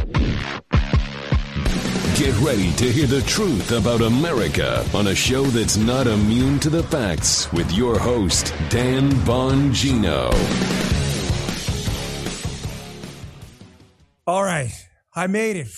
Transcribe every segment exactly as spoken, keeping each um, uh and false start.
Get ready to hear the truth about America on a show that's not immune to the facts with your host, Dan Bongino. All right, I made it.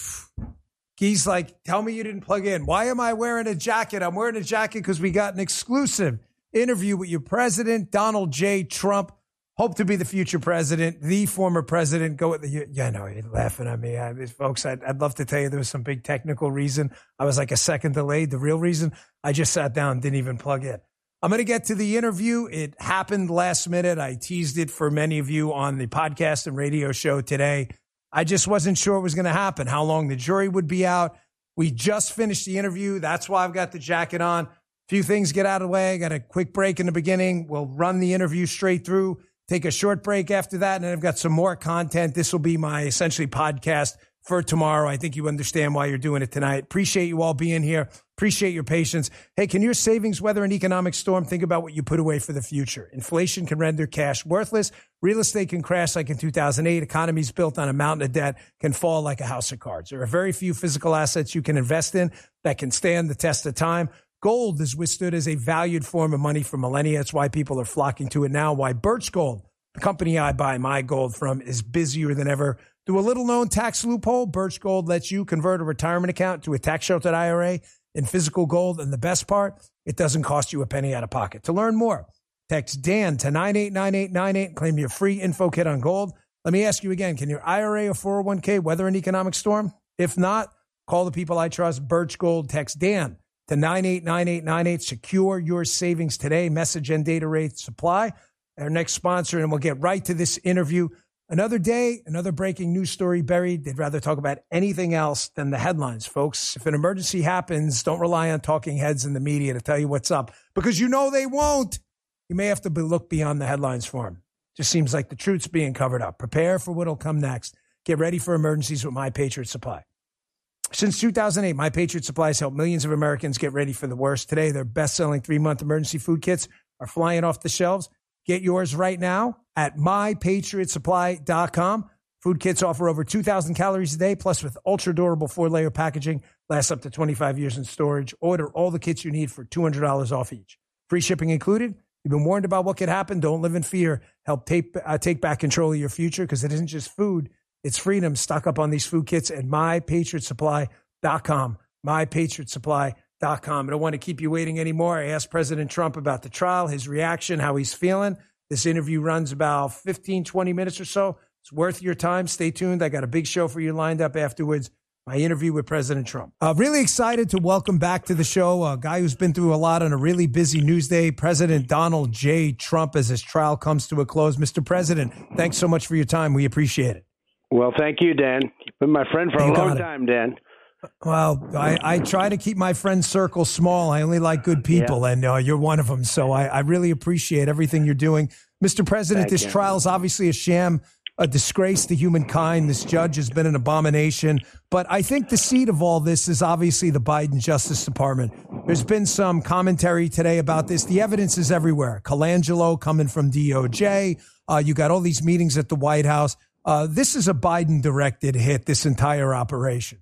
He's like, tell me you didn't plug in. Why am I wearing a jacket? I'm wearing a jacket because we got an exclusive interview with your president, Donald J. Trump. Hope to be the future president, the former president. Go with the, yeah, no, you're laughing at me. I, folks, I'd, I'd love to tell you there was some big technical reason. I was like a second delayed. The real reason, I just sat down, didn't even plug in. I'm going to get to the interview. It happened last minute. I teased it for many of you on the podcast and radio show today. I just wasn't sure it was going to happen, how long the jury would be out. We just finished the interview. That's why I've got the jacket on. A few things get out of the way. I got a quick break in the beginning. We'll run the interview straight through. Take a short break after that, and then I've got some more content. This will be my essentially podcast for tomorrow. I think you understand why you're doing it tonight. Appreciate you all being here. Appreciate your patience. Hey, can your savings weather an economic storm? Think about what you put away for the future. Inflation can render cash worthless. Real estate can crash like in two thousand eight. Economies built on a mountain of debt can fall like a house of cards. There are very few physical assets you can invest in that can stand the test of time. Gold has withstood as a valued form of money for millennia. That's why people are flocking to it now. Why Birch Gold, the company I buy my gold from, is busier than ever. Through a little-known tax loophole, Birch Gold lets you convert a retirement account to a tax-sheltered I R A in physical gold. And the best part, it doesn't cost you a penny out of pocket. To learn more, text Dan to nine eight nine eight nine eight and claim your free info kit on gold. Let me ask you again, can your I R A or four oh one k weather an economic storm? If not, call the people I trust, Birch Gold. Text Dan to nine eight nine eight nine eight. Secure your savings today. Message and data rates apply. Our next sponsor, and we'll get right to this interview. Another day, another breaking news story buried. They'd rather talk about anything else than the headlines, folks. If an emergency happens, don't rely on talking heads in the media to tell you what's up, because you know they won't. You may have to be, look beyond the headlines for them. Just seems like the truth's being covered up. Prepare for what'll come next. Get ready for emergencies with My Patriot Supply. Since two thousand eight, My Patriot Supply has helped millions of Americans get ready for the worst. Today, their best-selling three-month emergency food kits are flying off the shelves. Get yours right now at my patriot supply dot com. Food kits offer over two thousand calories a day, plus with ultra-durable four-layer packaging, lasts up to twenty-five years in storage. Order all the kits you need for two hundred dollars off each. Free shipping included. You've been warned about what could happen. Don't live in fear. Help take, uh, take back control of your future, because it isn't just food. It's freedom. Stock up on these food kits at my patriot supply dot com. my patriot supply dot com. I don't want to keep you waiting anymore. I asked President Trump about the trial, his reaction, how he's feeling. This interview runs about fifteen, twenty minutes or so. It's worth your time. Stay tuned. I got a big show for you lined up afterwards. My interview with President Trump. Uh, really excited to welcome back to the show a guy who's been through a lot on a really busy news day, President Donald J. Trump, as his trial comes to a close. Mister President, thanks so much for your time. We appreciate it. Well, thank you, Dan. You've been my friend for You a long got it. time, Dan. Well, I, I try to keep my friend circle small. I only like good people, yeah. and uh, you're one of them. So I, I really appreciate everything you're doing. Mister President, Thank this you. trial is obviously a sham, a disgrace to humankind. This judge has been an abomination. But I think the seed of all this is obviously the Biden Justice Department. There's been some commentary today about this. The evidence is everywhere. Colangelo coming from D O J. Uh, you got all these meetings at the White House. Uh, this is a Biden-directed hit, this entire operation.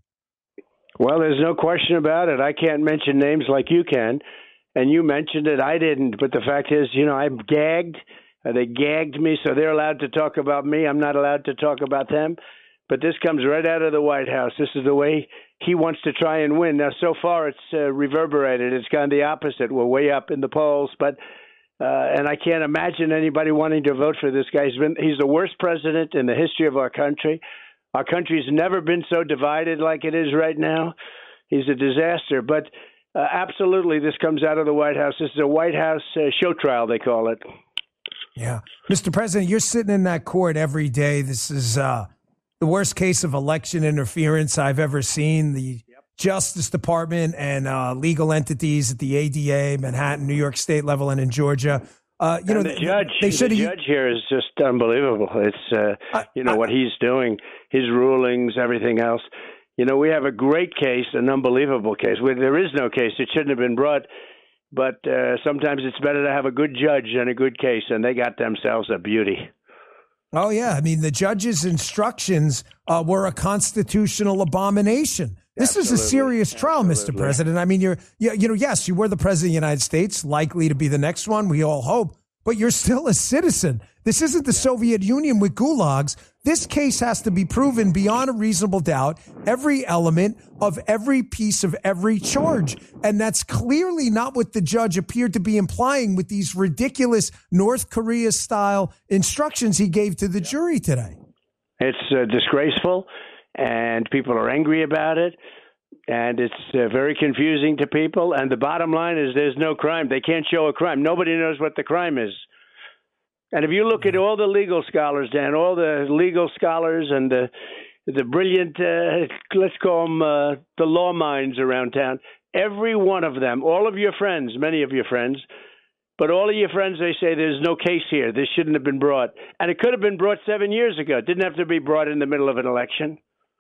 Well, there's no question about it. I can't mention names like you can, and you mentioned it. I didn't, but the fact is, you know, I'm gagged. Uh, they gagged me, so they're allowed to talk about me. I'm not allowed to talk about them. But this comes right out of the White House. This is the way he wants to try and win. Now, so far, it's uh, reverberated. It's gone the opposite. We're way up in the polls, but uh, and I can't imagine anybody wanting to vote for this guy. He's been he's the worst president in the history of our country. Our country's never been so divided like it is right now. He's a disaster. But uh, absolutely, this comes out of the White House. This is a White House uh, show trial, they call it. Yeah. Mister President, you're sitting in that court every day. This is uh, the worst case of election interference I've ever seen. The yep. Justice Department and uh, legal entities at the A D A, Manhattan, New York State level, and in Georgia. Uh, you and know, the judge, they should the judge here is just unbelievable. It's, uh, I, you know, I, what he's doing, his rulings, everything else. You know, we have a great case, an unbelievable case. Where there is no case. It shouldn't have been brought. But uh, sometimes it's better to have a good judge than a good case, and they got themselves a beauty. Oh, yeah. I mean, the judge's instructions uh, were a constitutional abomination. This Absolutely. is a serious trial, Absolutely. Mister President. I mean, you're, you, you know, yes, you were the president of the United States, likely to be the next one. We all hope. But you're still a citizen. This isn't the yeah. Soviet Union with gulags. This case has to be proven beyond a reasonable doubt, every element of every piece of every charge. And that's clearly not what the judge appeared to be implying with these ridiculous North Korea-style instructions he gave to the jury today. It's uh, disgraceful, and people are angry about it. And it's uh, very confusing to people. And the bottom line is there's no crime. They can't show a crime. Nobody knows what the crime is. And if you look at all the legal scholars, Dan, all the legal scholars and the the brilliant, uh, let's call them uh, the law minds around town, every one of them, all of your friends, many of your friends, but all of your friends, they say there's no case here. This shouldn't have been brought. And it could have been brought seven years ago. It didn't have to be brought in the middle of an election.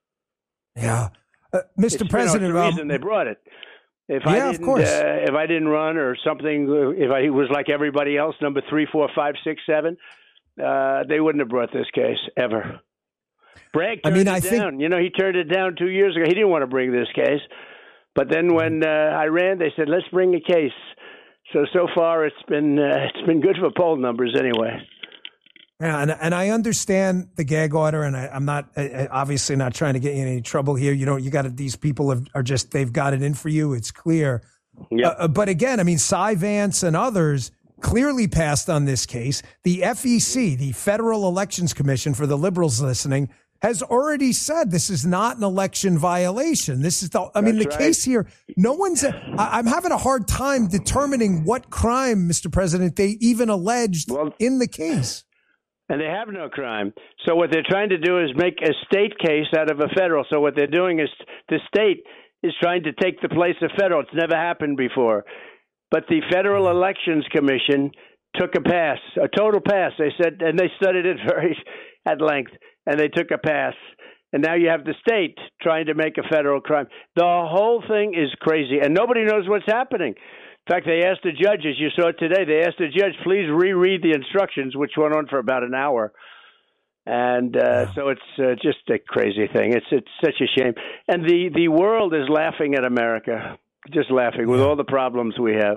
Yeah. Uh, Mister It's President, the reason um, they brought it. If yeah, I didn't, of course. Uh, if I didn't run or something, if I was like everybody else, number three, four, five, six, seven, uh, they wouldn't have brought this case ever. Bragg turned I mean, it I down. Think... You know, he turned it down two years ago. He didn't want to bring this case, but then when uh, I ran, they said, "Let's bring a case." So so far, it's been uh, it's been good for poll numbers anyway. Yeah, and, and I understand the gag order, and I, I'm not uh, obviously not trying to get you in any trouble here. You know, you got these people have, are just they've got it in for you. It's clear. Yep. Uh, but again, I mean, Cy Vance and others clearly passed on this case. The F E C, the Federal Elections Commission, for the liberals listening, has already said this is not an election violation. This is the. I mean, That's the right. case here. No one's. I, I'm having a hard time determining what crime, Mister President, they even alleged well, in the case. And they have no crime. So what they're trying to do is make a state case out of a federal. So what they're doing is the state is trying to take the place of federal. It's never happened before. But the Federal Elections Commission took a pass, a total pass. They said, and they studied it very at length, and they took a pass. And now you have the state trying to make a federal crime. The whole thing is crazy, and nobody knows what's happening. In fact, they asked the judge, as you saw today, they asked the judge, please reread the instructions, which went on for about an hour. And uh, wow. so it's uh, just a crazy thing. It's it's such a shame. And the, the world is laughing at America, just laughing with all the problems we have.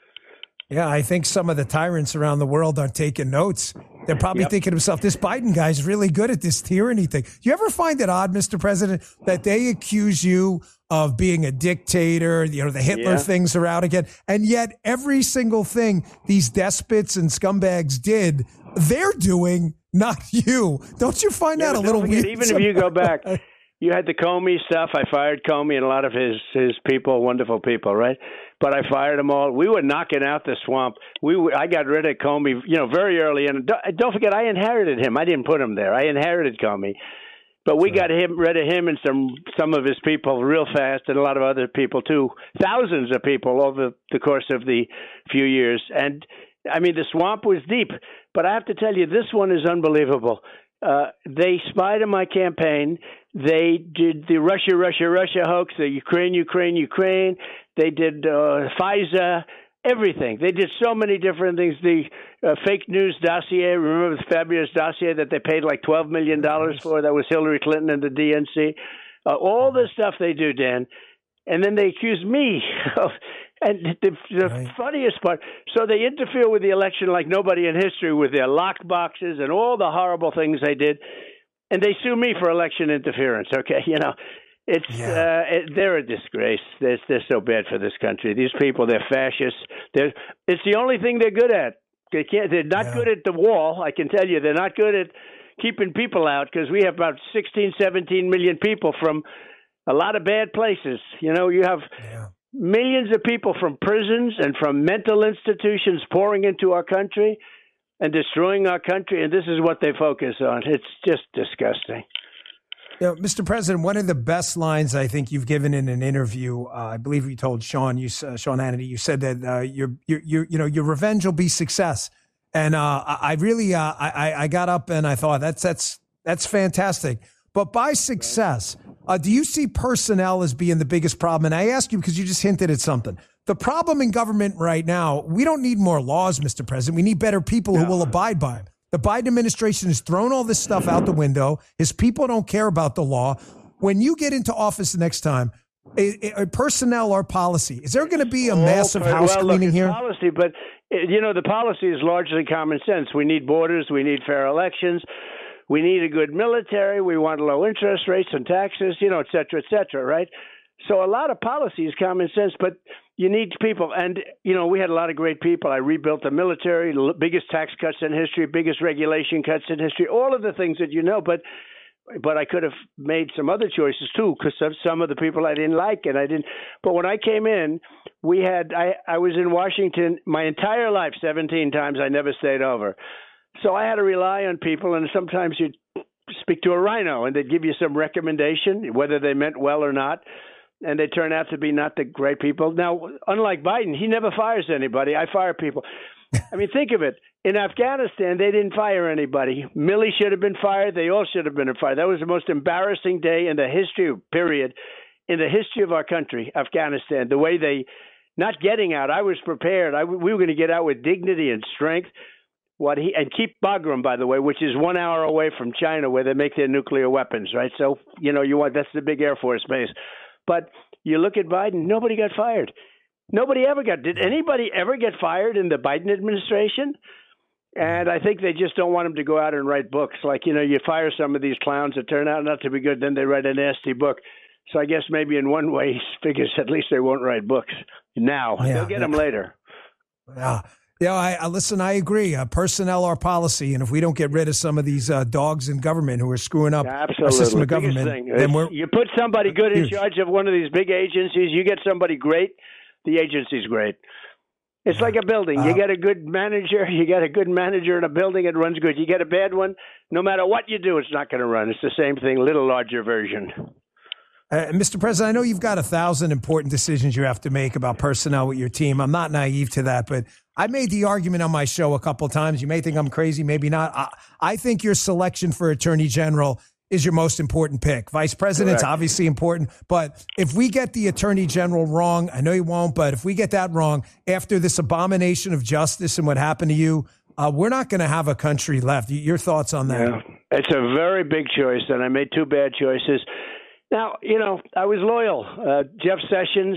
Yeah, I think some of the tyrants around the world are taking notes. They're probably yep. thinking to themselves, this Biden guy's really good at this tyranny thing. You ever find it odd, Mister President, that they accuse you of being a dictator, you know, the Hitler yeah. things are out again, and yet every single thing these despots and scumbags did, they're doing, not you. Don't you find yeah, that a little forget, weird? Even if you go back, you had the Comey stuff. I fired Comey and a lot of his, his people, wonderful people, right? But I fired them all. We were knocking out the swamp. We I got rid of Comey, you know, very early. And don't, don't forget, I inherited him. I didn't put him there. I inherited Comey. But we got him rid of him and some some of his people real fast, and a lot of other people too. Thousands of people over the course of the few years. And I mean, the swamp was deep. But I have to tell you, this one is unbelievable. Uh, they spied on my campaign. They did the Russia, Russia, Russia hoax, the Ukraine, Ukraine, Ukraine. They did uh, FISA, everything. They did so many different things. The uh, fake news dossier, remember the fabulous dossier that they paid like twelve million dollars for? That was Hillary Clinton and the D N C. Uh, all the stuff they do, Dan. And then they accuse me of, and the, the right. funniest part, so they interfere with the election like nobody in history with their locked boxes and all the horrible things they did. And they sue me for election interference. Okay, you know, it's yeah. uh, it, they're a disgrace. They're, they're so bad for this country. These people, they're fascists. They're, it's the only thing they're good at. They can't. They're not yeah. good at the wall. I can tell you, they're not good at keeping people out because we have about sixteen, seventeen million people from a lot of bad places. You know, you have yeah. millions of people from prisons and from mental institutions pouring into our country and destroying our country, and this is what they focus on. It's just disgusting. You know, Mister President, one of the best lines I think you've given in an interview, uh, I believe you told Sean, you, uh, Sean Hannity, you said that uh, your, your, your, you know, your revenge will be success. And uh, I really, uh, I, I got up and I thought that's that's that's fantastic. But by success, uh, do you see personnel as being the biggest problem? And I ask you because you just hinted at something. The problem in government right now, we don't need more laws, Mister President. We need better people no. who will abide by them. The Biden administration has thrown all this stuff out the window. His people don't care about the law. When you get into office next time, a, a personnel or policy, is there going to be a massive well, house well, cleaning look, here? Policy, but you know the policy is largely common sense. We need borders. We need fair elections. We need a good military. We want low interest rates and taxes. You know, et cetera, et cetera. Right. So a lot of policy is common sense, but you need people. And, you know, we had a lot of great people. I rebuilt the military, biggest tax cuts in history, biggest regulation cuts in history, all of the things that you know. But but I could have made some other choices, too, because of some of the people I didn't like. And I didn't. But when I came in, we had I, I was in Washington my entire life, seventeen times. I never stayed over. So I had to rely on people. And sometimes you'd speak to a rhino and they'd give you some recommendation, whether they meant well or not. And they turn out to be not the great people. Now, unlike Biden, he never fires anybody. I fire people. I mean, think of it. In Afghanistan, they didn't fire anybody. Milley should have been fired. They all should have been fired. That was the most embarrassing day in the history, period, in the history of our country, Afghanistan. The way they, not getting out, I was prepared. I, we were going to get out with dignity and strength. What he and keep Bagram, by the way, which is one hour away from China, where they make their nuclear weapons, right? So, you know, you want that's the big Air Force base. But you look at Biden, nobody got fired. Nobody ever got. Did anybody ever get fired in the Biden administration? And I think they just don't want him to go out and write books. Like, you know, you fire some of these clowns that turn out not to be good, then they write a nasty book. So I guess maybe in one way he figures at least they won't write books now. Yeah, They'll get yeah. them later. Yeah. Yeah, I, I listen, I agree. Uh, personnel or policy, and if we don't get rid of some of these uh, dogs in government who are screwing up Absolutely. our system of government, then we're, you put somebody good in charge of one of these big agencies, you get somebody great, the agency's great. It's yeah. like a building. You uh, get a good manager, you get a good manager in a building, it runs good. You get a bad one, no matter what you do, it's not going to run. It's the same thing, little larger version. Uh, Mister President, I know you've got a thousand important decisions you have to make about personnel with your team. I'm not naive to that, but I made the argument on my show a couple of times. You may think I'm crazy, maybe not. I, I think your selection for Attorney General is your most important pick. Vice President's Correct. obviously important, but if we get the Attorney General wrong, I know you won't, but if we get that wrong after this abomination of justice and what happened to you, uh, we're not going to have a country left. Your thoughts on that? Yeah. It's a very big choice, and I made two bad choices. Now, you know, I was loyal. Uh, Jeff Sessions,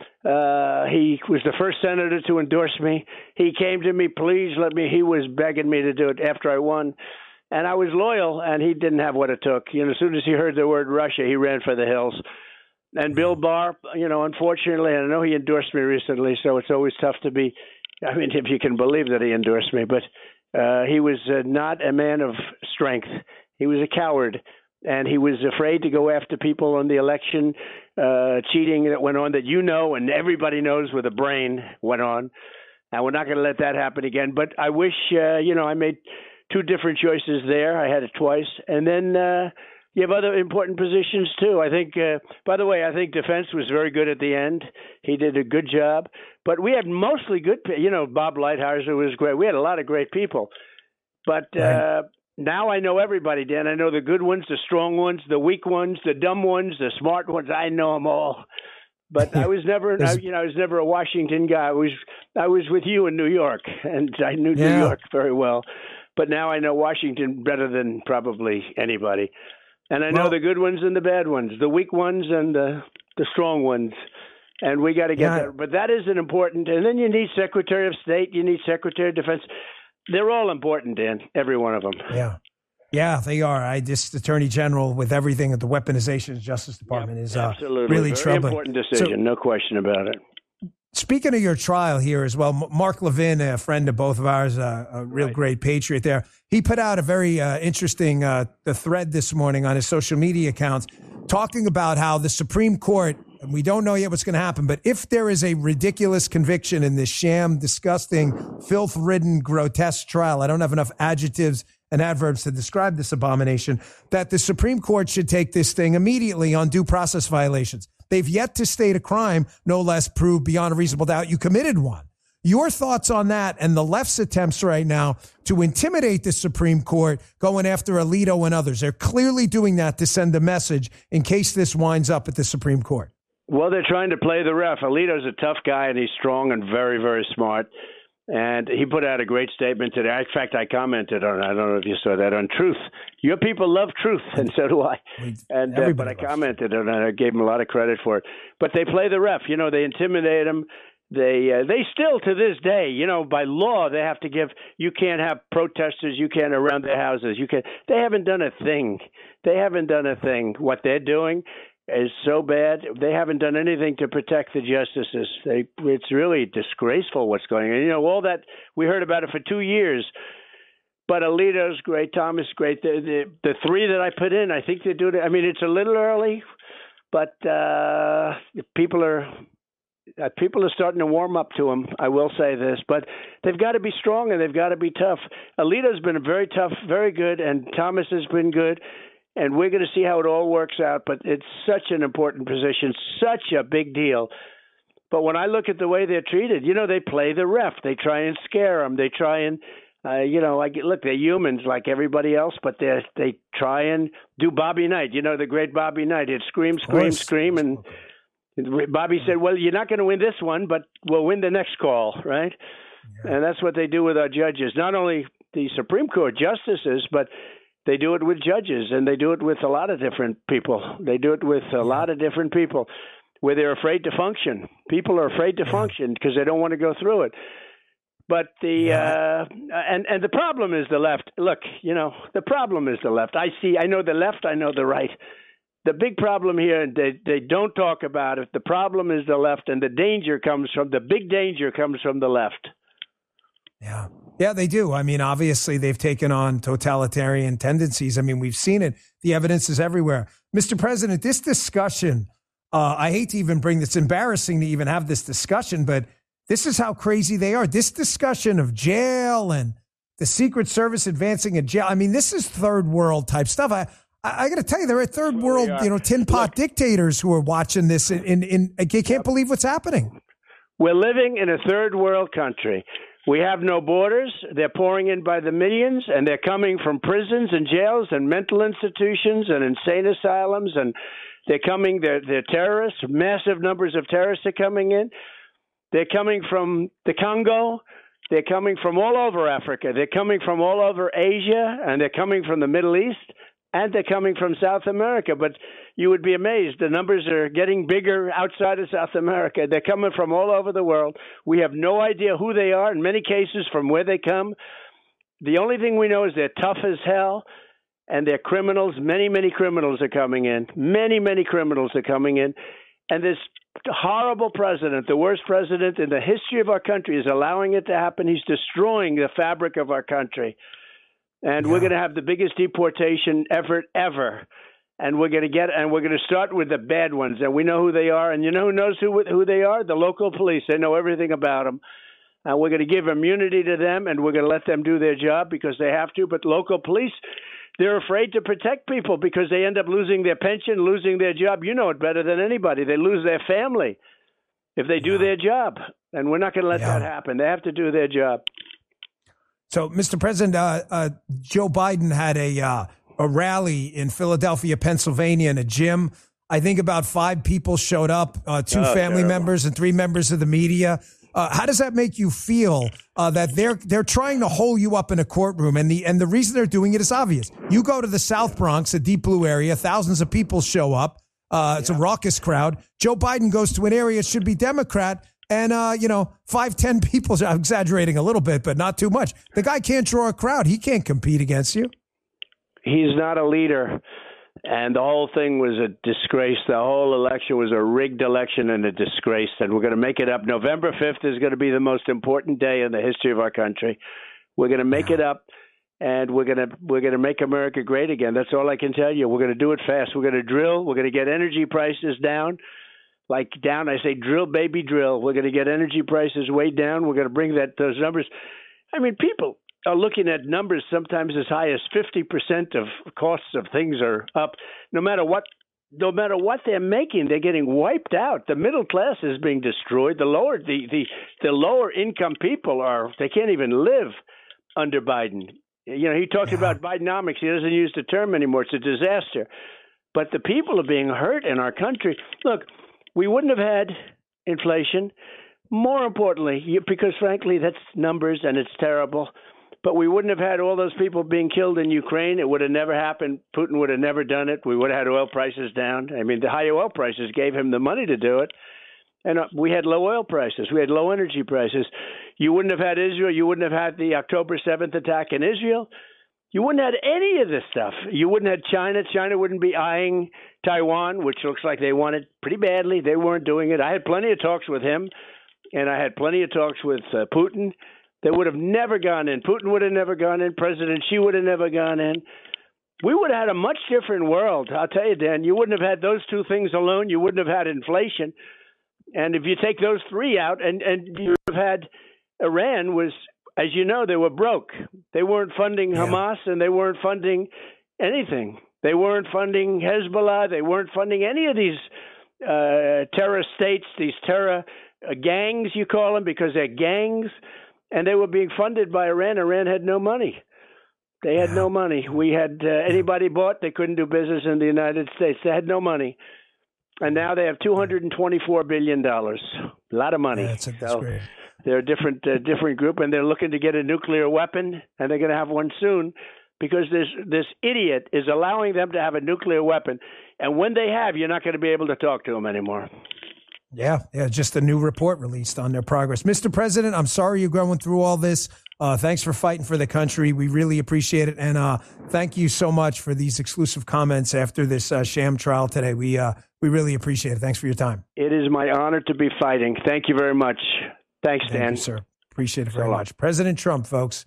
uh, he was the first senator to endorse me. He came to me, please let me. He was begging me to do it after I won. And I was loyal, and he didn't have what it took. You know, as soon as he heard the word Russia, he ran for the hills. And Bill Barr, you know, unfortunately, and I know he endorsed me recently, so it's always tough to be, I mean, if you can believe that he endorsed me. But uh, he was uh, not a man of strength. He was a coward. And he was afraid to go after people on the election, uh, cheating that went on that you know and everybody knows with a brain went on. And we're not going to let that happen again. But I wish, uh, you know, I made two different choices there. I had it twice. And then uh, you have other important positions, too. I think, uh, by the way, I think defense was very good at the end. He did a good job. But we had mostly good, you know, Bob Lighthizer was great. We had a lot of great people. But uh, now I know everybody, Dan. I know the good ones, the strong ones, the weak ones, the dumb ones, the smart ones. I know them all. But I was never, I, you know, I was never a Washington guy. I was, I was with you in New York, and I knew yeah. New York very well. But now I know Washington better than probably anybody. And I know well, the good ones and the bad ones, the weak ones and the the strong ones. And we got to get yeah. that. But that isn't important. And then you need Secretary of State. You need Secretary of Defense. They're all important, Dan, every one of them. Yeah. Yeah, they are. I just Attorney General with everything at the weaponization of the Justice Department yep, is uh, absolutely. really Very troubling. Important decision, so, no question about it. Speaking of your trial here as well, Mark Levin, a friend of both of ours, uh, a real right. great patriot there, he put out a very uh, interesting uh, the thread this morning on his social media accounts talking about how the Supreme Court, and we don't know yet what's going to happen, but if there is a ridiculous conviction in this sham, disgusting, filth-ridden, grotesque trial, I don't have enough adjectives and adverbs to describe this abomination, that the Supreme Court should take this thing immediately on due process violations. They've yet to state a crime, no less prove beyond a reasonable doubt you committed one. Your thoughts on that and the left's attempts right now to intimidate the Supreme Court going after Alito and others? They're clearly doing that to send a message in case this winds up at the Supreme Court. Well, they're trying to play the ref. Alito's a tough guy, and he's strong and very, very smart. And he put out a great statement today. In fact, I commented on it. I don't know if you saw that on Truth. Your people love truth, and so do I. And uh, But I commented on it, and I gave him a lot of credit for it. But they play the ref. You know, they intimidate him. They uh, they still, to this day, you know, by law, they have to give – you can't have protesters. You can't around their houses. You can't. They haven't done a thing. They haven't done a thing. What they're doing is so bad. They haven't done anything to protect the justices. They, it's really disgraceful what's going on. You know, all that we heard about it for two years. But Alito's great, Thomas great. The, the the three that I put in, I think they do it. I mean, it's a little early, but uh, people are uh, people are starting to warm up to him. I will say this, but they've got to be strong and they've got to be tough. Alito's been very tough, very good, and Thomas has been good. And we're going to see how it all works out. But it's such an important position, such a big deal. But when I look at the way they're treated, you know, they play the ref. They try and scare them. They try and, uh, you know, like, look, they're humans like everybody else, but they they try and do Bobby Knight. You know, the great Bobby Knight. He'd scream, scream, scream. And Bobby said, well, you're not going to win this one, but we'll win the next call, right? Yeah. And that's what they do with our judges. Not only the Supreme Court justices, but they do it with judges, and they do it with a lot of different people. They do it with a lot of different people where they're afraid to function. People are afraid to function because they don't want to go through it. But the uh, and and the problem is the left. Look, you know, the problem is the left. I see. I know the left. I know the right. The big problem here, they they don't talk about it. The problem is the left, and the danger comes from the big danger comes from the left. Yeah. Yeah, they do. I mean, obviously, they've taken on totalitarian tendencies. I mean, we've seen it. The evidence is everywhere. Mister President, this discussion, uh, I hate to even bring this, embarrassing to even have this discussion, but this is how crazy they are. This discussion of jail and the Secret Service advancing a jail. I mean, this is third world type stuff. I I, I got to tell you, there are third well, world, you know, tin pot Look, dictators who are watching this and in, in, in, can't yep. believe what's happening. We're living in a third world country. We have no borders. They're pouring in by the millions, and they're coming from prisons and jails and mental institutions and insane asylums, and they're coming, they're, they're terrorists. Massive numbers of terrorists are coming in. They're coming from the Congo. They're coming from all over Africa. They're coming from all over Asia, and they're coming from the Middle East, and they're coming from South America. But you would be amazed. The numbers are getting bigger outside of South America. They're coming from all over the world. We have no idea who they are, in many cases, from where they come. The only thing we know is they're tough as hell, and they're criminals. Many, many criminals are coming in. Many, many criminals are coming in. And this horrible president, the worst president in the history of our country, is allowing it to happen. He's destroying the fabric of our country. And yeah. we're going to have the biggest deportation effort ever. And we're going to get, and we're going to start with the bad ones. And we know who they are. And you know who knows who who they are? The local police. They know everything about them. And we're going to give immunity to them, and we're going to let them do their job because they have to. But local police, they're afraid to protect people because they end up losing their pension, losing their job. You know it better than anybody. They lose their family if they do yeah. their job. And we're not going to let yeah. that happen. They have to do their job. So, Mister President, uh, uh, Joe Biden had a uh, a rally in Philadelphia, Pennsylvania, in a gym. I think about five people showed up, uh, two oh, family terrible. members and three members of the media. Uh, how does that make you feel uh, that they're they're trying to hole you up in a courtroom? And the and the reason they're doing it is obvious. You go to the South Bronx, a deep blue area, thousands of people show up. Uh, it's yeah. a raucous crowd. Joe Biden goes to an area that should be Democrat. And, uh, you know, five, ten people, I'm exaggerating a little bit, but not too much. The guy can't draw a crowd. He can't compete against you. He's not a leader. And the whole thing was a disgrace. The whole election was a rigged election and a disgrace. And we're going to make it up. November fifth is going to be the most important day in the history of our country. We're going to make yeah. it up, and we're going to we're going to make America great again. That's all I can tell you. We're going to do it fast. We're going to drill. We're going to get energy prices down. Like down, I say, drill, baby, drill. We're going to get energy prices way down. We're going to bring that those numbers. I mean, people are looking at numbers sometimes as high as fifty percent of costs of things are up. No matter what, no matter what they're making, they're getting wiped out. The middle class is being destroyed. The lower, the the, the lower income people are, they can't even live under Biden. You know, he talks yeah. about Bidenomics. He doesn't use the term anymore. It's a disaster. But the people are being hurt in our country. Look. We wouldn't have had inflation. more importantly, you, because frankly, that's numbers and it's terrible. But we wouldn't have had all those people being killed in Ukraine. It would have never happened. Putin would have never done it. We would have had oil prices down. I mean, the high oil prices gave him the money to do it. And we had low oil prices. We had low energy prices. You wouldn't have had Israel. You wouldn't have had the October seventh attack in Israel. You wouldn't have had any of this stuff. You wouldn't have China. China wouldn't be eyeing Taiwan, which looks like they want it pretty badly. They weren't doing it. I had plenty of talks with him, and I had plenty of talks with uh, Putin. They would have never gone in. Putin would have never gone in. President Xi would have never gone in. We would have had a much different world. I'll tell you, Dan, you wouldn't have had those two things alone. You wouldn't have had inflation. And if you take those three out, and, and you have had Iran was, as you know, they were broke. They weren't funding yeah. Hamas, and they weren't funding anything. They weren't funding Hezbollah. They weren't funding any of these uh, terror states, these terror uh, gangs, you call them, because they're gangs. And they were being funded by Iran. Iran had no money. They had no money. We had uh, anybody bought, they couldn't do business in the United States. They had no money. And now they have two hundred twenty-four billion dollars. A lot of money. That's, a, that's so great. They're a different, uh, different group, and they're looking to get a nuclear weapon, and they're going to have one soon because this, this idiot is allowing them to have a nuclear weapon. And when they have, you're not going to be able to talk to them anymore. Yeah, yeah, just a new report released on their progress. Mister President, I'm sorry you're going through all this. Uh, thanks for fighting for the country. We really appreciate it. And uh, thank you so much for these exclusive comments after this uh, sham trial today. We uh, we really appreciate it. Thanks for your time. It is my honor to be fighting. Thank you very much. Thanks, Dan. Thank you, sir. Appreciate it very much. President Trump, folks.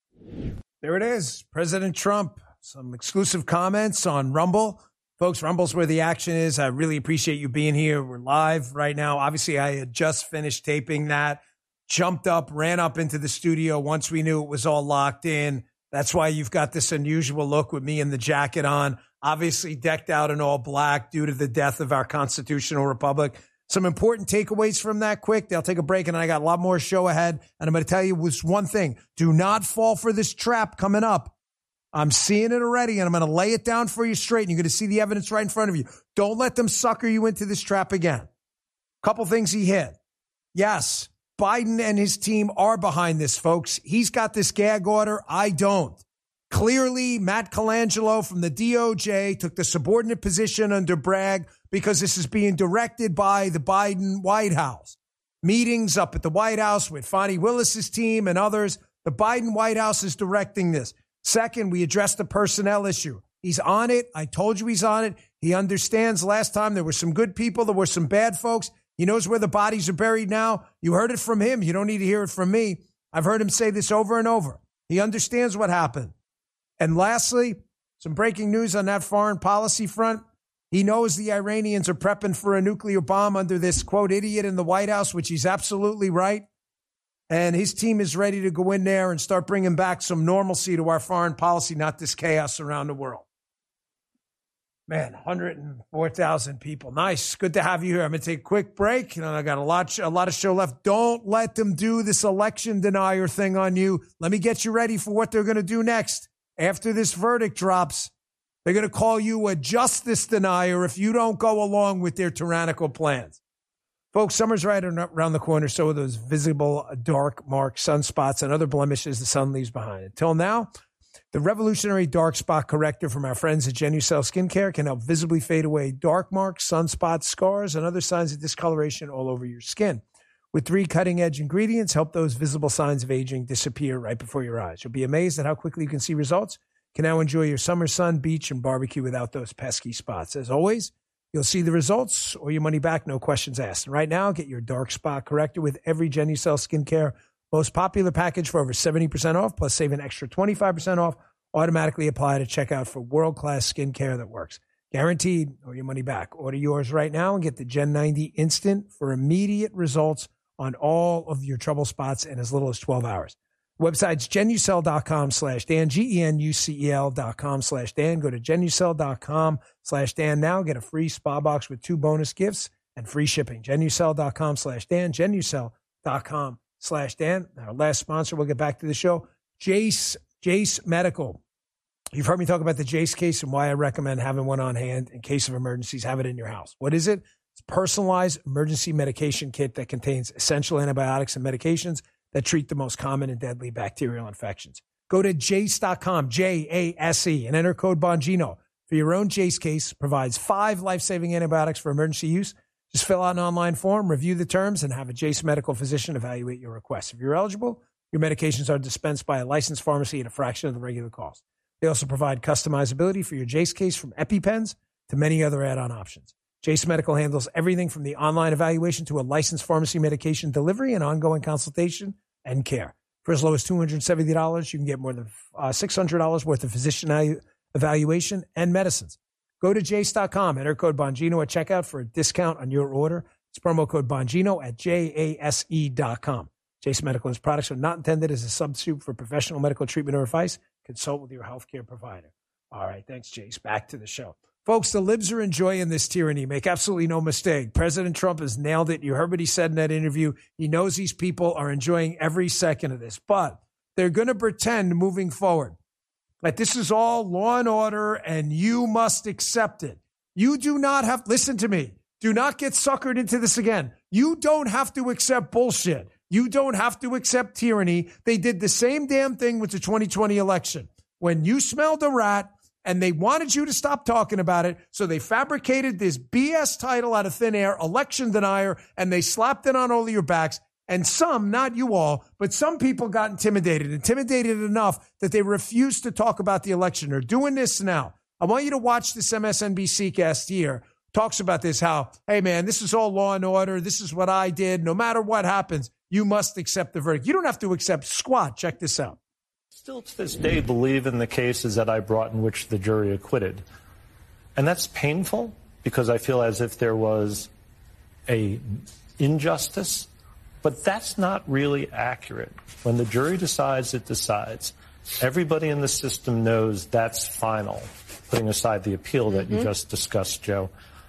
There it is. President Trump. Some exclusive comments on Rumble. Folks, Rumble's where the action is. I really appreciate you being here. We're live right now. Obviously, I had just finished taping that, jumped up, ran up into the studio once we knew it was all locked in. That's why you've got this unusual look with me and the jacket on, obviously decked out in all black due to the death of our constitutional republic. Some important takeaways from that quick. They'll take a break, and I got a lot more show ahead. And I'm going to tell you was one thing. Do not fall for this trap coming up. I'm seeing it already, and I'm going to lay it down for you straight, and you're going to see the evidence right in front of you. Don't let them sucker you into this trap again. Couple things he hit. Yes, Biden and his team are behind this, folks. He's got this gag order. I don't. Clearly, Matt Colangelo from the D O J took the subordinate position under Bragg because this is being directed by the Biden White House. Meetings up at the White House with Fonnie Willis's team and others. The Biden White House is directing this. Second, we addressed the personnel issue. He's on it. I told you he's on it. He understands last time there were some good people. There were some bad folks. He knows where the bodies are buried now. You heard it from him. You don't need to hear it from me. I've heard him say this over and over. He understands what happened. And lastly, some breaking news on that foreign policy front. He knows the Iranians are prepping for a nuclear bomb under this, quote, idiot in the White House, which he's absolutely right. And his team is ready to go in there and start bringing back some normalcy to our foreign policy, not this chaos around the world. Man, one hundred four thousand people. Nice. Good to have you here. I'm going to take a quick break. You know, I got a lot, a lot of show left. Don't let them do this election denier thing on you. Let me get you ready for what they're going to do next. After this verdict drops, they're going to call you a justice denier if you don't go along with their tyrannical plans. Folks, summer's right around the corner, so are those visible dark mark sunspots and other blemishes the sun leaves behind. Until now, the revolutionary dark spot corrector from our friends at Genucel Skincare can help visibly fade away dark marks, sunspots, scars, and other signs of discoloration all over your skin. With three cutting-edge ingredients, help those visible signs of aging disappear right before your eyes. You'll be amazed at how quickly you can see results. You can now enjoy your summer sun, beach, and barbecue without those pesky spots. As always, you'll see the results or your money back, no questions asked. And right now, get your dark spot corrector with every Genucel Skincare most popular package for over seventy percent off, plus save an extra twenty-five percent off. Automatically apply to checkout for world-class skincare that works. Guaranteed or your money back. Order yours right now and get the Gen ninety Instant for immediate results on all of your trouble spots in as little as twelve hours. Website's genucel.com slash Dan, G-E-N-U-C-E-L dot com slash Dan. Go to genucel.com slash Dan now. Get a free spa box with two bonus gifts and free shipping. genucel.com slash Dan, genucel.com slash Dan. Our last sponsor, we'll get back to the show, Jace, Jace Medical. You've heard me talk about the Jace case and why I recommend having one on hand in case of emergencies. Have it in your house. What is it? It's a personalized emergency medication kit that contains essential antibiotics and medications that treat the most common and deadly bacterial infections. Go to jase dot com, J A S E, and enter code Bongino for your own Jase case. Provides five life-saving antibiotics for emergency use. Just fill out an online form, review the terms, and have a Jase medical physician evaluate your request. If you're eligible, your medications are dispensed by a licensed pharmacy at a fraction of the regular cost. They also provide customizability for your Jase case from EpiPens to many other add-on options. Jase Medical handles everything from the online evaluation to a licensed pharmacy medication delivery and ongoing consultation and care. For as low as two hundred seventy dollars, you can get more than uh, six hundred dollars worth of physician evaluation and medicines. Go to jase dot com, enter code Bongino at checkout for a discount on your order. It's promo code Bongino at jase dot com. Jase Medical and its products are not intended as a substitute for professional medical treatment or advice. Consult with your healthcare provider. All right, thanks, Jase. Back to the show. Folks, the libs are enjoying this tyranny. Make absolutely no mistake. President Trump has nailed it. You heard what he said in that interview. He knows these people are enjoying every second of this, but they're going to pretend moving forward that this is all law and order and you must accept it. You do not have, listen to me, do not get suckered into this again. You don't have to accept bullshit. You don't have to accept tyranny. They did the same damn thing with the twenty twenty election. When you smelled a rat, and they wanted you to stop talking about it, so they fabricated this B S title out of thin air, election denier, and they slapped it on all of your backs. And some, not you all, but some people got intimidated, intimidated enough that they refused to talk about the election. They're doing this now. I want you to watch this M S N B C cast here. Talks about this, how, hey, man, this is all law and order. This is what I did. No matter what happens, you must accept the verdict. You don't have to accept squat. Check this out. Still to this day believe in the cases that I brought in which the jury acquitted. And that's painful because I feel as if there was a injustice, but that's not really accurate. When the jury decides, it decides. Everybody in the system knows that's final, putting aside the appeal that mm-hmm. you just discussed, Joe.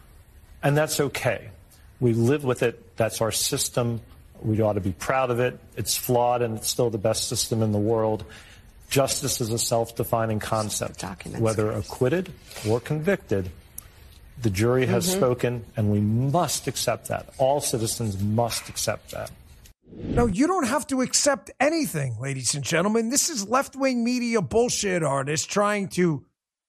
And that's okay. We live with it. That's our system. We ought to be proud of it. It's flawed, and it's still the best system in the world. Justice is a self-defining concept. Whether acquitted or convicted, the jury has mm-hmm. spoken, and we must accept that. All citizens must accept that. No, you don't have to accept anything, ladies and gentlemen. This is left-wing media bullshit artists trying to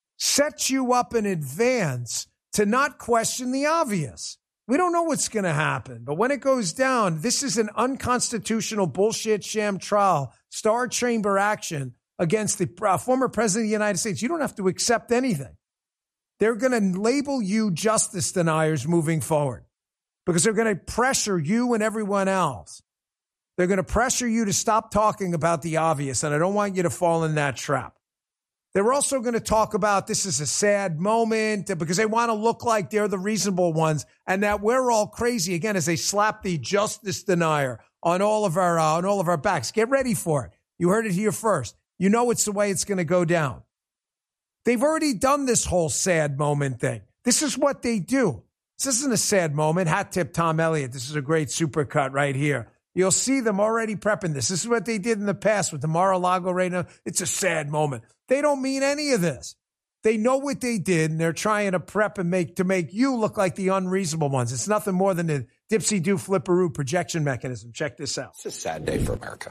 set you up in advance to not question the obvious. We don't know what's going to happen, but when it goes down, this is an unconstitutional bullshit sham trial, Star Chamber action against the uh, former president of the United States. You don't have to accept anything. They're going to label you justice deniers moving forward because they're going to pressure you and everyone else. They're going to pressure you to stop talking about the obvious, and I don't want you to fall in that trap. They're also going to talk about this is a sad moment because they want to look like they're the reasonable ones and that we're all crazy again as they slap the justice denier on all of our uh, on all of our backs. Get ready for it. You heard it here first. You know it's the way it's going to go down. They've already done this whole sad moment thing. This is what they do. This isn't a sad moment. Hat tip Tom Elliott. This is a great supercut right here. You'll see them already prepping this. This is what they did in the past with the Mar-a-Lago right now. It's a sad moment. They don't mean any of this. They know what they did, and they're trying to prep and make to make you look like the unreasonable ones. It's nothing more than a dipsy-do flipperoo projection mechanism. Check this out. It's a sad day for America.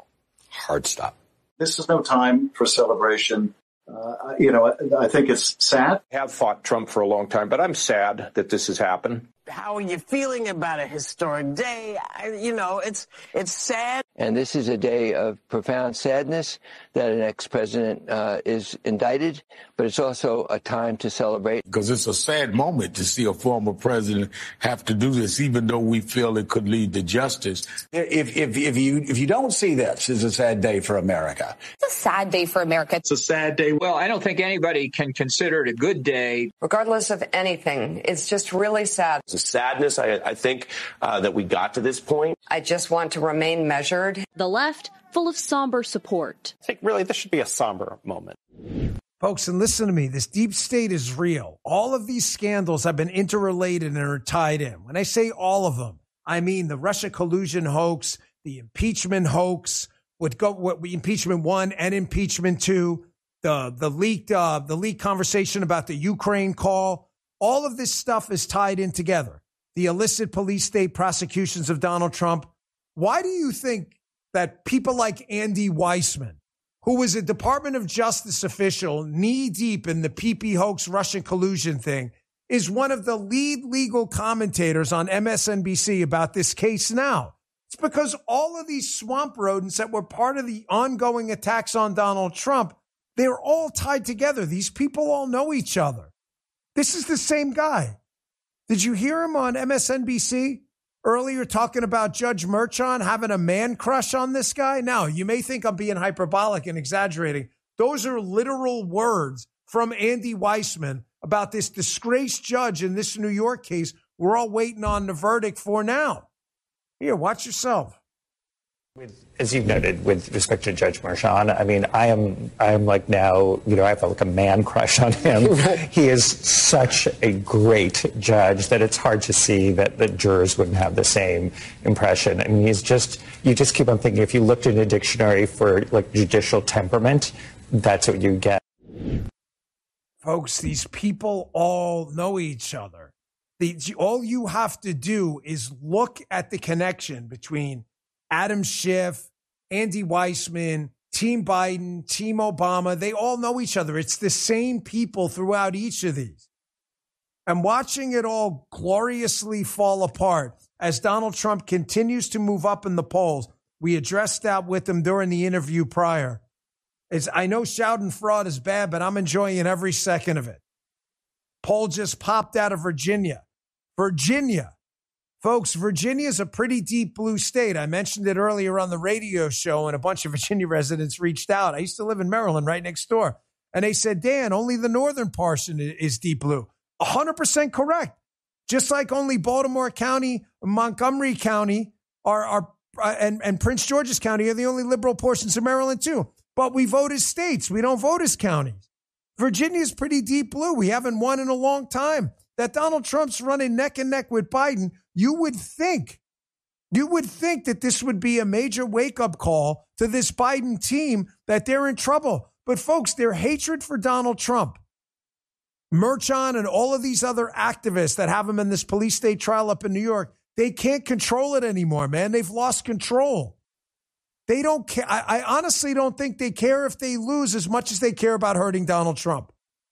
Hard stop. This is no time for celebration. Uh, you know, I think it's sad. I have fought Trump for a long time, but I'm sad that this has happened. How are you feeling about a historic day? I, you know, it's it's sad. And this is a day of profound sadness that an ex-president uh, is indicted, but it's also a time to celebrate. Because it's a sad moment to see a former president have to do this, even though we feel it could lead to justice. If, if, if you if you don't see this as a sad day for America. It's a sad day for America. It's a sad day. Well, I don't think anybody can consider it a good day. Regardless of anything, it's just really sad. It's a sadness, I, I think, uh, that we got to this point. I just want to remain measured. The left, full of somber support. I think really this should be a somber moment. Folks, and listen to me. This deep state is real. All of these scandals have been interrelated and are tied in. When I say all of them, I mean the Russia collusion hoax, the impeachment hoax, what go what impeachment one and impeachment two, the the leaked uh, the leaked conversation about the Ukraine call. All of this stuff is tied in together. the illicit police state prosecutions of Donald Trump, why do you think that people like Andy Weissman, who was a Department of Justice official knee deep in the P P hoax Russian collusion thing, is one of the lead legal commentators on M S N B C about this case now? It's because all of these swamp rodents that were part of the ongoing attacks on Donald Trump, they're all tied together. These people all know each other. This is the same guy. Did you hear him on M S N B C earlier talking about Judge Merchan having a man crush on this guy? Now, you may think I'm being hyperbolic and exaggerating. Those are literal words from Andy Weissman about this disgraced judge in this New York case we're all waiting on the verdict for now. Here, watch yourself. With, as you've noted, with respect to Judge Merchan, I mean, I am, I am like now, you know, I have like a man crush on him. He is such a great judge that it's hard to see that the jurors wouldn't have the same impression. I mean, he's just, you just keep on thinking, if you looked in a dictionary for like judicial temperament, that's what you get. Folks, these people all know each other. The, all you have to do is look at the connection between Adam Schiff, Andy Weissman, Team Biden, Team Obama. They all know each other. It's the same people throughout each of these. And watching it all gloriously fall apart as Donald Trump continues to move up in the polls. We addressed that with him during the interview prior. It's, I know shouting fraud is bad, but I'm enjoying every second of it. Poll just popped out of Virginia. Virginia. Folks, Virginia is a pretty deep blue state. I mentioned it earlier on the radio show, and a bunch of Virginia residents reached out. I used to live in Maryland right next door. And they said, Dan, only the northern portion is deep blue. one hundred percent correct. Just like only Baltimore County, Montgomery County, are, are uh, and, and Prince George's County are the only liberal portions of Maryland, too. But we vote as states. We don't vote as counties. Virginia is pretty deep blue. We haven't won in a long time. That Donald Trump's running neck and neck with Biden, you would think, you would think that this would be a major wake-up call to this Biden team that they're in trouble. But folks, their hatred for Donald Trump, Merchan and all of these other activists that have him in this police state trial up in New York, they can't control it anymore, man. They've lost control. They don't care. I, I honestly don't think they care if they lose as much as they care about hurting Donald Trump.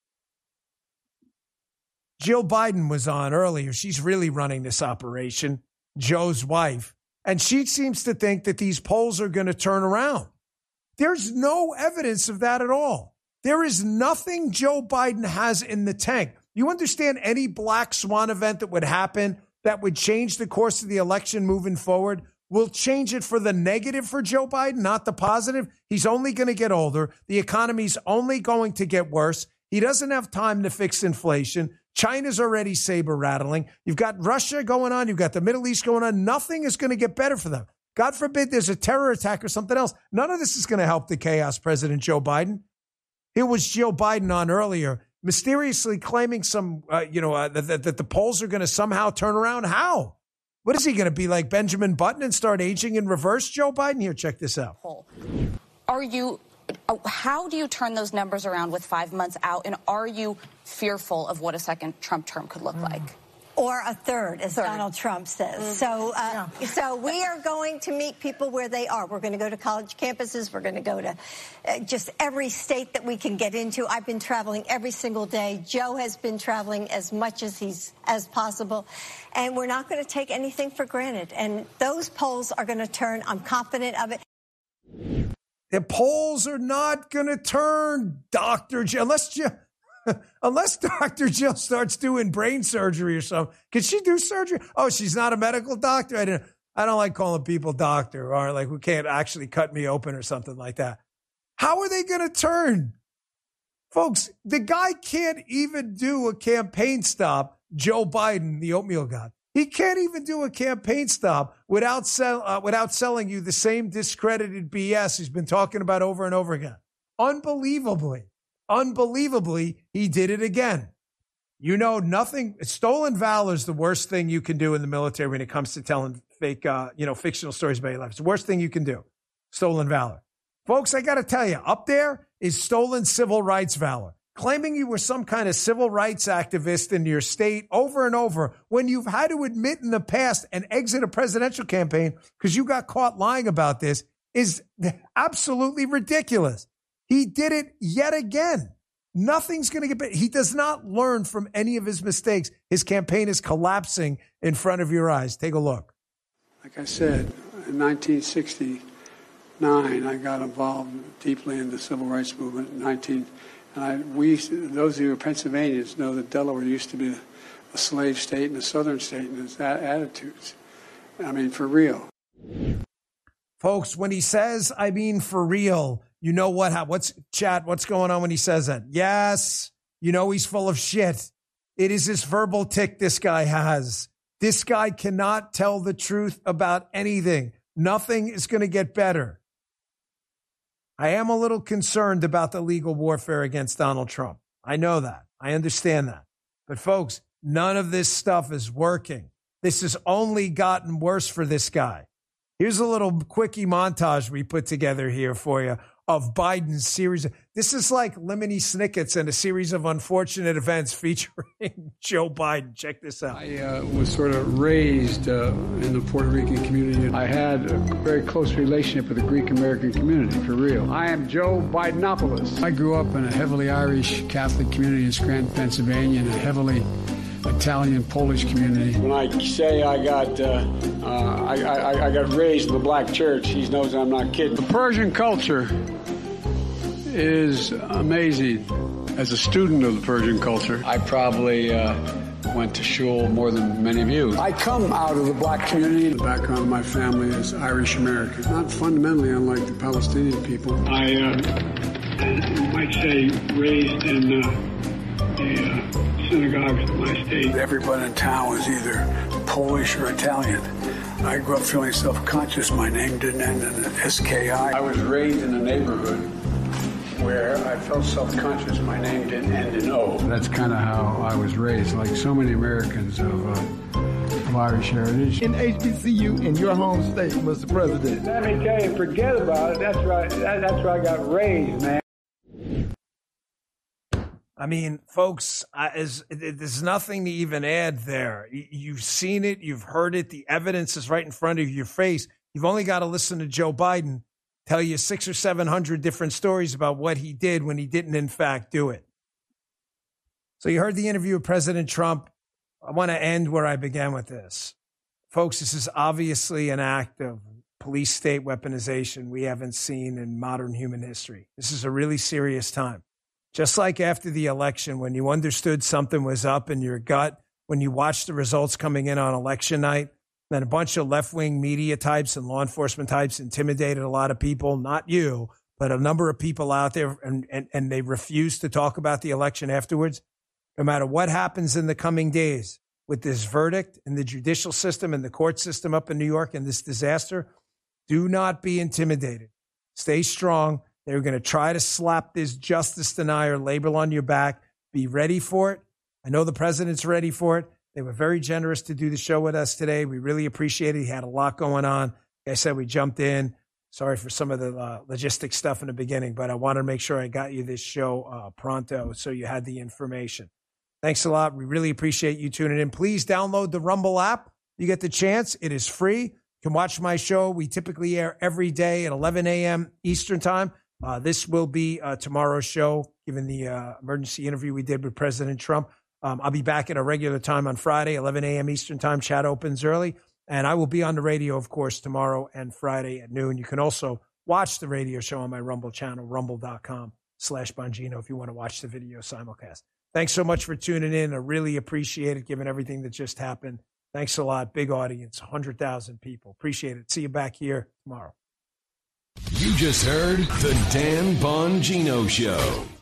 Jill Biden was on earlier. She's really running this operation, Joe's wife. And she seems to think that these polls are going to turn around. There's no evidence of that at all. There is nothing Joe Biden has in the tank. You understand any black swan event that would happen that would change the course of the election moving forward will change it for the negative for Joe Biden, not the positive. He's only going to get older. The economy's only going to get worse. He doesn't have time to fix inflation. China's already saber rattling. You've got Russia going on. You've got the Middle East going on. Nothing is going to get better for them. God forbid there's a terror attack or something else. None of this is going to help the chaos, President Joe Biden. Here was Joe Biden on earlier, mysteriously claiming some, uh, you know, uh, that, that the polls are going to somehow turn around. How? What is he going to be like, Benjamin Button, and start aging in reverse, Joe Biden? Here, check this out. Are you, how do you turn those numbers around with five months out? And are you fearful of what a second Trump term could look mm. like? Or a third, as third. Donald Trump says. Mm-hmm. So, uh, yeah. so we are going to meet people where they are. We're going to go to college campuses. We're going to go to uh, just every state that we can get into. I've been traveling every single day. Joe has been traveling as much as he's as possible. And we're not going to take anything for granted. And those polls are going to turn. I'm confident of it. The polls are not going to turn, Doctor Jill, unless Jill, unless Doctor Jill starts doing brain surgery or something. Can she do surgery? Oh, she's not a medical doctor? I, didn't, I don't like calling people doctor or like who can't actually cut me open or something like that. How are they going to turn? Folks, the guy can't even do a campaign stop, Joe Biden, the oatmeal god. He can't even do a campaign stop without sell, uh, without selling you the same discredited B S he's been talking about over and over again. Unbelievably, unbelievably, he did it again. You know, nothing. Stolen valor is the worst thing you can do in the military when it comes to telling fake, uh, you know, fictional stories about your life. It's the worst thing you can do. Stolen valor. Folks, I got to tell you, up there is stolen civil rights valor. claiming you were some kind of civil rights activist in your state over and over when you've had to admit in the past and exit a presidential campaign because you got caught lying about this is absolutely ridiculous. He did it yet again. Nothing's going to get better. He does not learn from any of his mistakes. His campaign is collapsing in front of your eyes. Take a look. Like I said, in nineteen sixty-nine, I got involved deeply in the civil rights movement. In nineteen And I, we, those of you who are Pennsylvanians know that Delaware used to be a, a slave state and a southern state and its attitudes. I mean, for real. Folks, when he says, I mean, for real, you know what? What's chat? What's going on when he says that? Yes, you know he's full of shit. It is this verbal tick this guy has. This guy cannot tell the truth about anything. Nothing is going to get better. I am a little concerned about the legal warfare against Donald Trump. I know that. I understand that. But folks, none of this stuff is working. This has only gotten worse for this guy. Here's a little quickie montage we put together here for you of Biden's series. This is like Lemony Snicket's and a series of unfortunate events featuring Joe Biden. Check this out. I uh, was sort of raised uh, in the Puerto Rican community. I had a very close relationship with the Greek American community, for real. I am Joe Bidenopoulos. I grew up in a heavily Irish Catholic community in Scranton, Pennsylvania, and a heavily Italian Polish community. When I say I got uh, uh, I, I, I got raised in the black church, he knows I'm not kidding. The Persian culture is amazing. As a student of the Persian culture, I probably uh, went to shul more than many of you. I come out of the black community. The background of my family is Irish American, not fundamentally unlike the Palestinian people. I, uh, you might say, raised in uh, the uh, synagogues of my state. Everyone in town was either Polish or Italian. I grew up feeling self-conscious. My name didn't end in an S K I. I was raised in a neighborhood where I felt self-conscious. My name didn't end in O. That's kind of how I was raised, like so many Americans of, uh, of Irish heritage. In H B C U in your home state, Mister President. Let me tell you, forget about it. That's right. That, that's where I got raised, man. I mean, folks, uh, is, there's nothing to even add there. You've seen it. You've heard it. The evidence is right in front of your face. You've only got to listen to Joe Biden tell you six or seven hundred different stories about what he did when he didn't, in fact, do it. So you heard the interview with President Trump. I want to end where I began with this. Folks, this is obviously an act of police state weaponization we haven't seen in modern human history. This is a really serious time. Just like after the election, when you understood something was up in your gut, when you watched the results coming in on election night, then a bunch of left-wing media types and law enforcement types intimidated a lot of people, not you, but a number of people out there, and, and, and they refused to talk about the election afterwards. No matter what happens in the coming days with this verdict in the judicial system and the court system up in New York and this disaster, do not be intimidated. Stay strong. They're going to try to slap this justice denier label on your back. Be ready for it. I know the president's ready for it. They were very generous to do the show with us today. We really appreciate it. He had a lot going on. Like I said, we jumped in. Sorry for some of the uh, logistics stuff in the beginning, but I wanted to make sure I got you this show uh, pronto so you had the information. Thanks a lot. We really appreciate you tuning in. Please download the Rumble app. You get the chance. It is free. You can watch my show. We typically air every day at eleven a.m. Eastern time. Uh, this will be uh, tomorrow's show, given the uh, emergency interview we did with President Trump. Um, I'll be back at a regular time on Friday, eleven a.m. Eastern time. Chat opens early. And I will be on the radio, of course, tomorrow and Friday at noon. You can also watch the radio show on my Rumble channel, rumble.com slash Bongino, if you want to watch the video simulcast. Thanks so much for tuning in. I really appreciate it, given everything that just happened. Thanks a lot. Big audience, one hundred thousand people. Appreciate it. See you back here tomorrow. You just heard the Dan Bongino Show.